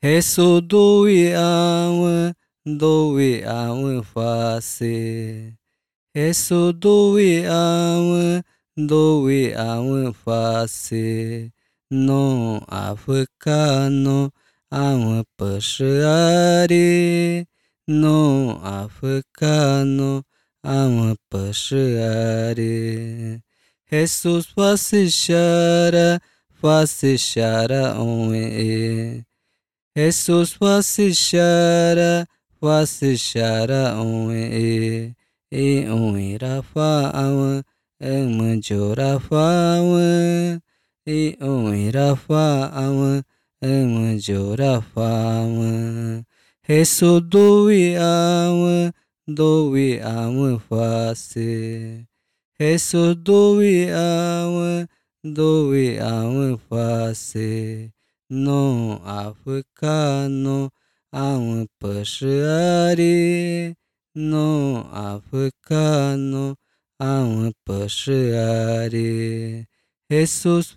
do we awe fa se. Eso do we awe fa se. No africano awe pashari. No africano awe pashari. Jesus faça chara onwe. Jesus faça chara onwe. E onwe rafa awe. Mujora fawe. E onwe rafa awe. Mujora fawe. Jesus do we awe face. Jesus do we face. No africano awe pashari. No africano awe pashari. Jesus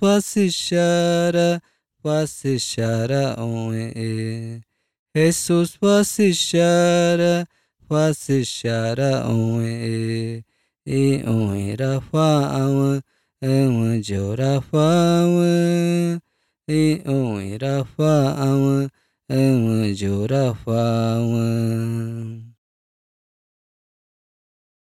faça chara onwe. Jesus faça chara onwe. E onwe rafa awe. Mujora fawe. E onwe rafa awe. Mujora fawe.